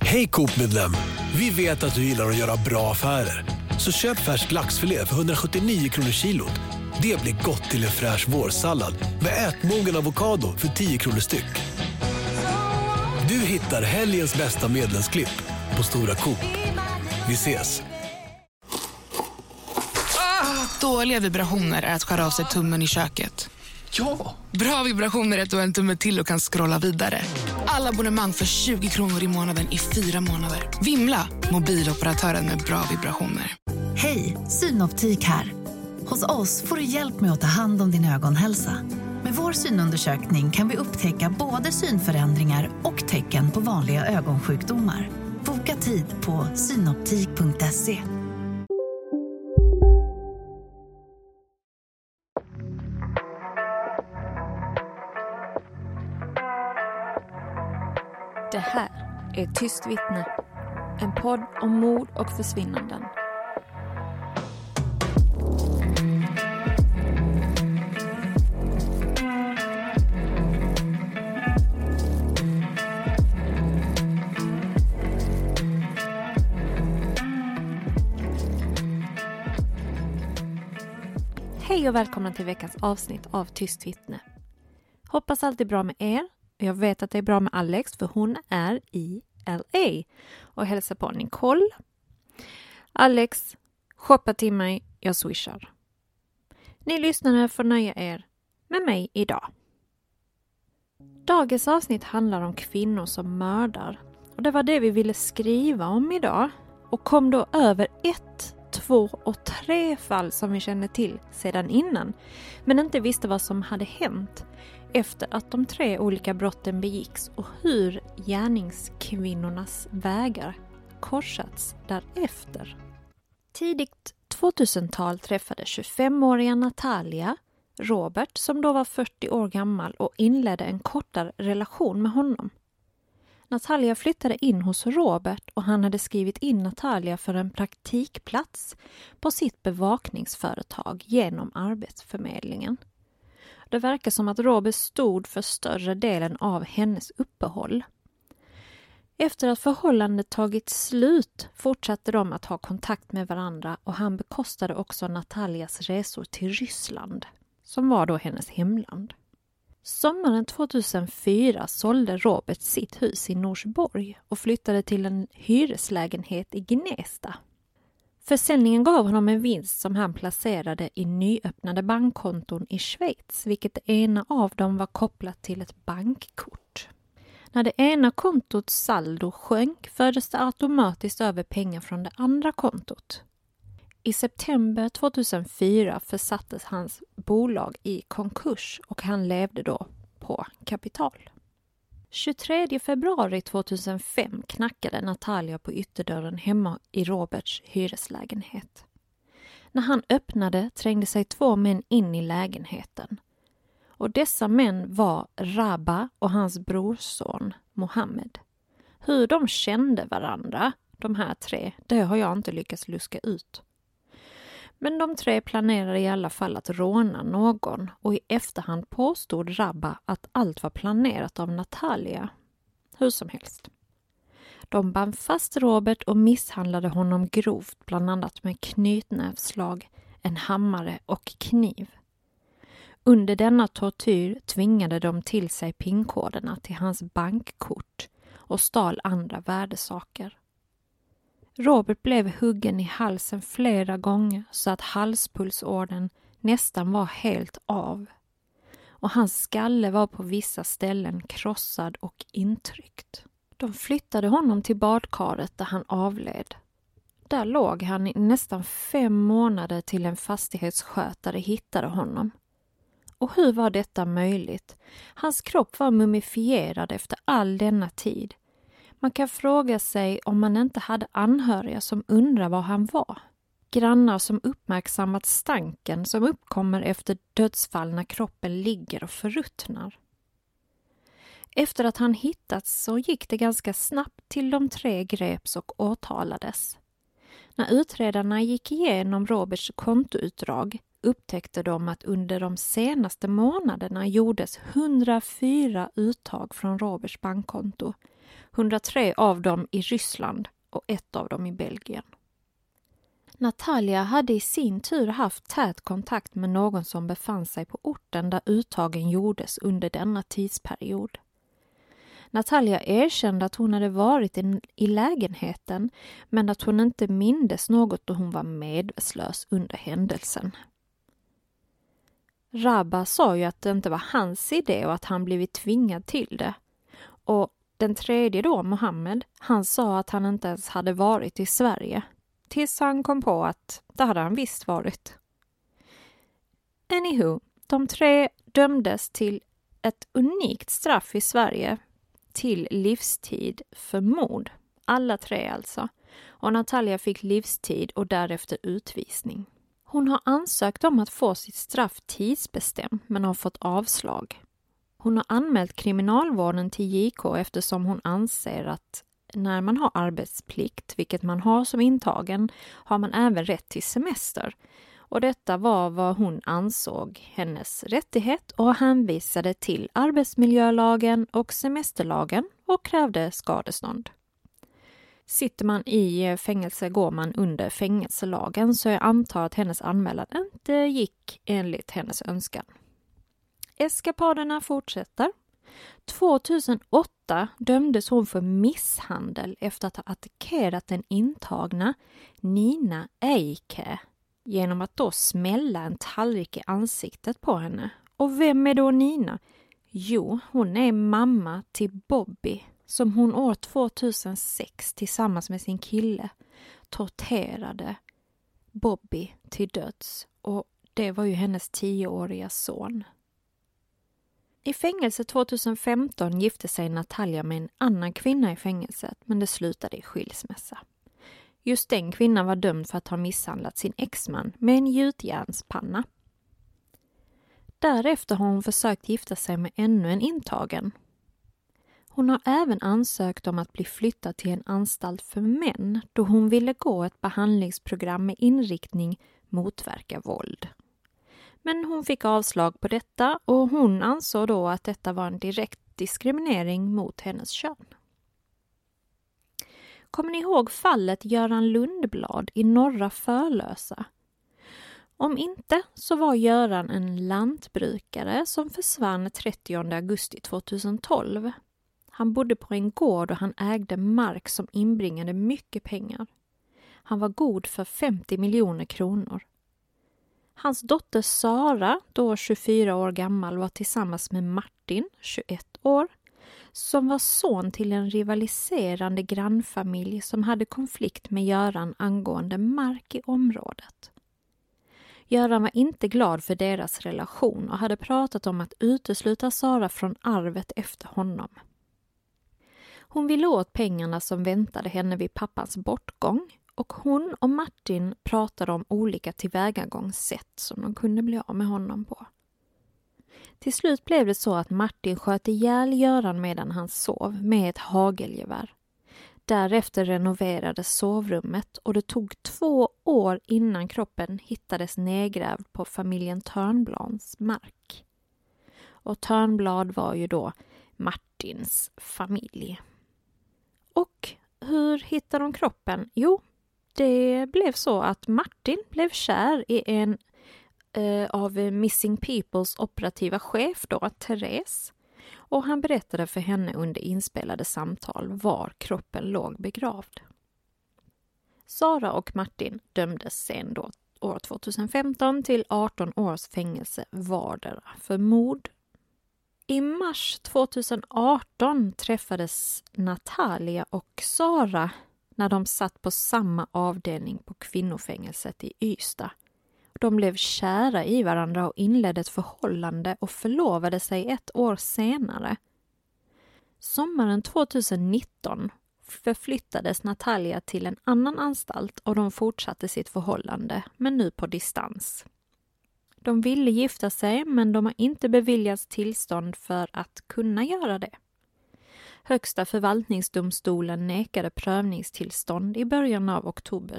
Hej Coop-medlem! Vi vet att du gillar att göra bra affärer. Så köp färsk laxfilé för 179 kronor kilot. Det blir gott till en fräsch vårsallad med ätmogen avokado för 10 kronor styck. Du hittar helgens bästa medlemsklipp på Stora Coop. Vi ses! Dåliga vibrationer är att skära av sig tummen i köket. Ja! Bra vibrationer är att du har en tumme till och kan scrolla vidare. Alla abonnemang för 20 kronor i månaden i 4 månader. Vimla! Mobiloperatören med bra vibrationer. Hej, Synoptik här. Hos oss får du hjälp med att ta hand om din ögonhälsa. Med vår synundersökning kan vi upptäcka både synförändringar och tecken på vanliga ögonsjukdomar. Boka tid på synoptik.se. Det här är Tyst vittne, en podd om mord och försvinnanden. Hej och välkomna till veckans avsnitt av Tyst vittne. Hoppas allt är bra med er. Jag vet att det är bra med Alex för hon är i LA och hälsar på Nicole. Alex, shoppa till mig, jag swishar. Ni lyssnare får nöja er med mig idag. Dagens avsnitt handlar om kvinnor som mördar. Och det var det vi ville skriva om idag. Och kom då över 1, 2 och 3 fall som vi kände till sedan innan. Men inte visste vad som hade hänt efter att de 3 olika brotten begicks och hur gärningskvinnornas vägar korsats därefter. Tidigt 2000-tal träffade 25-åriga Natalia Robert som då var 40 år gammal och inledde en kortare relation med honom. Natalia flyttade in hos Robert och han hade skrivit in Natalia för en praktikplats på sitt bevakningsföretag genom Arbetsförmedlingen. Det verkar som att Robert stod för större delen av hennes uppehåll. Efter att förhållandet tagit slut fortsatte de att ha kontakt med varandra och han bekostade också Natalias resor till Ryssland, som var då hennes hemland. Sommaren 2004 sålde Robert sitt hus i Norsborg och flyttade till en hyreslägenhet i Gnesta. Försäljningen gav honom en vinst som han placerade i nyöppnade bankkonton i Schweiz, vilket det ena av dem var kopplat till ett bankkort. När det ena kontots saldo sjönk fördes det automatiskt över pengar från det andra kontot. I september 2004 försattes hans bolag i konkurs och han levde då på kapital. 23 februari 2005 knackade Natalia på ytterdörren hemma i Roberts hyreslägenhet. När han öppnade trängde sig 2 män in i lägenheten. Och dessa män var Rabah och hans brorson Mohammed. Hur de kände varandra, de här 3, det har jag inte lyckats luska ut. Men de 3 planerade i alla fall att råna någon och i efterhand påstod Rabah att allt var planerat av Natalia. Hur som helst. De band fast Robert och misshandlade honom grovt, bland annat med knytnävslag, en hammare och kniv. Under denna tortyr tvingade de till sig pinkoderna till hans bankkort och stal andra värdesaker. Robert blev huggen i halsen flera gånger så att halspulsådern nästan var helt av. Och hans skalle var på vissa ställen krossad och intryckt. De flyttade honom till badkaret där han avled. Där låg han i nästan 5 månader till en fastighetsskötare hittade honom. Och hur var detta möjligt? Hans kropp var mumifierad efter all denna tid. Man kan fråga sig om man inte hade anhöriga som undrar var han var. Grannar som uppmärksammat stanken som uppkommer efter dödsfall när kroppen ligger och förruttnar. Efter att han hittats så gick det ganska snabbt till de 3 greps och åtalades. När utredarna gick igenom Roberts kontoutdrag upptäckte de att under de senaste månaderna gjordes 104 uttag från Roberts bankkonto. 103 av dem i Ryssland och 1 av dem i Belgien. Natalia hade i sin tur haft tät kontakt med någon som befann sig på orten där uttagen gjordes under denna tidsperiod. Natalia erkände att hon hade varit i lägenheten, men att hon inte mindes något då hon var medvetslös under händelsen. Rabba sa ju att det inte var hans idé och att han blivit tvingad till det. Och den tredje då, Mohammed, han sa att han inte ens hade varit i Sverige. Tills han kom på att det hade han visst varit. Anywho, de 3 dömdes till ett unikt straff i Sverige, till livstid för mord. Alla 3 alltså. Och Natalia fick livstid och därefter utvisning. Hon har ansökt om att få sitt straff tidsbestämt men har fått avslag. Hon har anmält kriminalvården till JK eftersom hon anser att när man har arbetsplikt, vilket man har som intagen, har man även rätt till semester. Och detta var vad hon ansåg hennes rättighet och hänvisade till arbetsmiljölagen och semesterlagen och krävde skadestånd. Sitter man i fängelse går man under fängelselagen, så jag antar att hennes anmälan inte gick enligt hennes önskan. Eskapaderna fortsätter. 2008 dömdes hon för misshandel efter att ha attackerat den intagna Nina Eike genom att då smälla en tallrik i ansiktet på henne. Och vem är då Nina? Jo, hon är mamma till Bobby som hon år 2006 tillsammans med sin kille torterade Bobby till döds. Och det var ju hennes 10-åriga son. I fängelse 2015 gifte sig Natalia med en annan kvinna i fängelset, men det slutade i skilsmässa. Just den kvinnan var dömd för att ha misshandlat sin exman med en gjutjärnspanna. Därefter har hon försökt gifta sig med ännu en intagen. Hon har även ansökt om att bli flyttad till en anstalt för män då hon ville gå ett behandlingsprogram med inriktning motverka våld. Men hon fick avslag på detta och hon ansåg då att detta var en direkt diskriminering mot hennes kön. Kommer ni ihåg fallet Göran Lundblad i Norra Förlösa? Om inte så var Göran en lantbrukare som försvann 30 augusti 2012. Han bodde på en gård och han ägde mark som inbringade mycket pengar. Han var god för 50 miljoner kronor. Hans dotter Sara, då 24 år gammal, var tillsammans med Martin, 21 år, som var son till en rivaliserande grannfamilj som hade konflikt med Göran angående mark i området. Göran var inte glad för deras relation och hade pratat om att utesluta Sara från arvet efter honom. Hon ville åt pengarna som väntade henne vid pappans bortgång och hon och Martin pratade om olika tillvägagångssätt som de kunde bli av med honom på. Till slut blev det så att Martin sköt ihjäl Göran medan han sov med ett hagelgevär. Därefter renoverades sovrummet och det tog 2 år innan kroppen hittades nedgrävd på familjen Törnblads mark. Och Törnblad var ju då Martins familj. Och hur hittade de kroppen? Jo, det blev så att Martin blev kär i en av Missing Peoples operativa chef då, Therese. Och han berättade för henne under inspelade samtal var kroppen låg begravd. Sara och Martin dömdes sen då år 2015 till 18 års fängelse vardera för mord. I mars 2018 träffades Natalia och Sara när de satt på samma avdelning på kvinnofängelset i Ystad. De blev kära i varandra och inledde ett förhållande och förlovade sig 1 år senare. Sommaren 2019 förflyttades Natalia till en annan anstalt och de fortsatte sitt förhållande, men nu på distans. De ville gifta sig men de har inte beviljats tillstånd för att kunna göra det. Högsta förvaltningsdomstolen nekade prövningstillstånd i början av oktober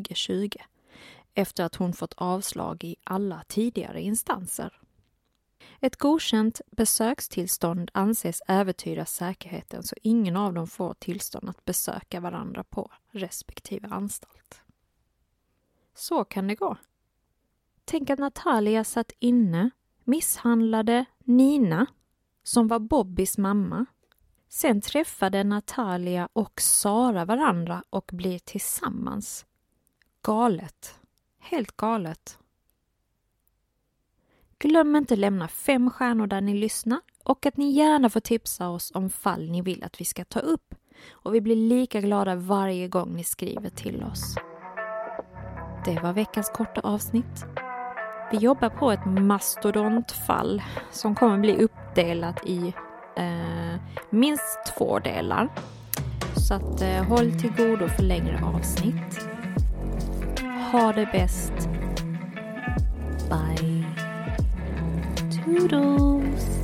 2020 efter att hon fått avslag i alla tidigare instanser. Ett godkänt besökstillstånd anses äventyra säkerheten så ingen av dem får tillstånd att besöka varandra på respektive anstalt. Så kan det gå. Tänk att Natalia satt inne, misshandlade Nina, som var Bobbys mamma. Sen träffade Natalia och Sara varandra och blir tillsammans. Galet. Helt galet. Glöm inte lämna 5 stjärnor där ni lyssnar och att ni gärna får tipsa oss om fall ni vill att vi ska ta upp. Och vi blir lika glada varje gång ni skriver till oss. Det var veckans korta avsnitt. Vi jobbar på ett mastodontfall som kommer bli uppdelat i minst 2 delar. Så att håll till godo för längre avsnitt. Ha det bäst. Bye. Toodles.